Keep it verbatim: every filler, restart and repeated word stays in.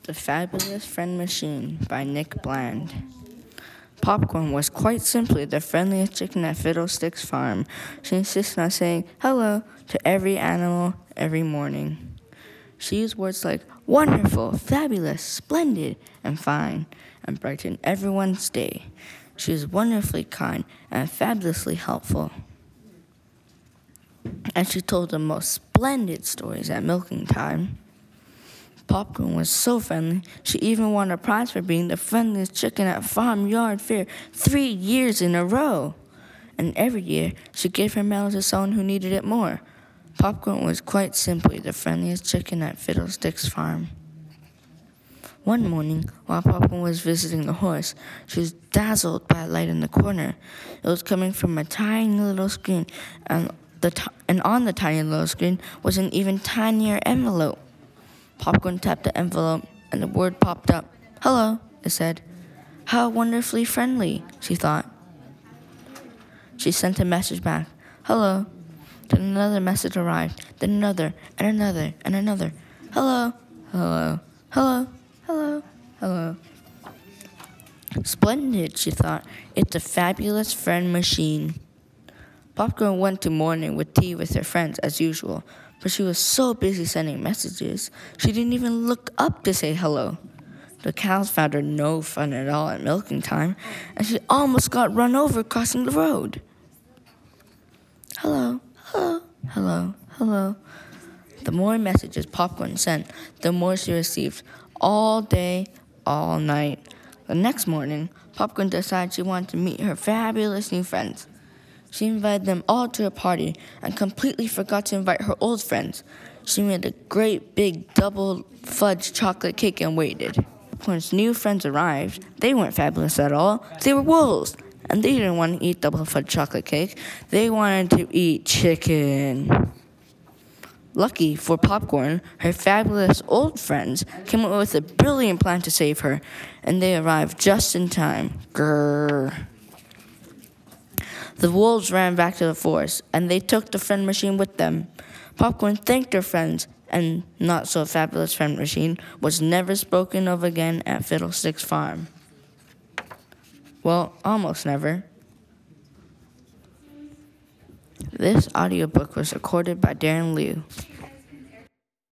The Fabulous Friend Machine by Nick Bland. Popcorn was quite simply the friendliest chicken at Fiddlesticks Farm. She insisted on saying hello to every animal every morning. She used words like wonderful, fabulous, splendid, and fine, and brightened everyone's day. She was wonderfully kind and fabulously helpful. And she told the most splendid stories at milking time. Popcorn was so friendly, she even won a prize for being the friendliest chicken at Farmyard Fair three years in a row. And every year, she gave her medal to someone who needed it more. Popcorn was quite simply the friendliest chicken at Fiddlesticks Farm. One morning, while Popcorn was visiting the horse, she was dazzled by a light in the corner. It was coming from a tiny little screen, and, the t- and on the tiny little screen was an even tinier envelope. Popcorn tapped the envelope, and the word popped up. Hello, it said. How wonderfully friendly, she thought. She sent a message back. Hello. Then another message arrived. Then another, and another, and another. Hello, hello, hello, hello, hello. Splendid, she thought. It's a fabulous friend machine. Popcorn went to morning with tea with her friends, as usual. But she was so busy sending messages, she didn't even look up to say hello. The cows found her no fun at all at milking time, and she almost got run over crossing the road. Hello, hello, hello, hello. The more messages Popcorn sent, the more she received, all day, all night. The next morning, Popcorn decided she wanted to meet her fabulous new friends. She invited them all to a party and completely forgot to invite her old friends. She made a great big double fudge chocolate cake and waited. Once new friends arrived, they weren't fabulous at all. They were wolves, and they didn't want to eat double fudge chocolate cake. They wanted to eat chicken. Lucky for Popcorn, her fabulous old friends came up with a brilliant plan to save her, and they arrived just in time. Grrr. The wolves ran back to the forest, and they took the friend machine with them. Popcorn thanked her friends, and not-so-fabulous friend machine was never spoken of again at Fiddlesticks Farm. Well, almost never. This audiobook was recorded by Darren Liu.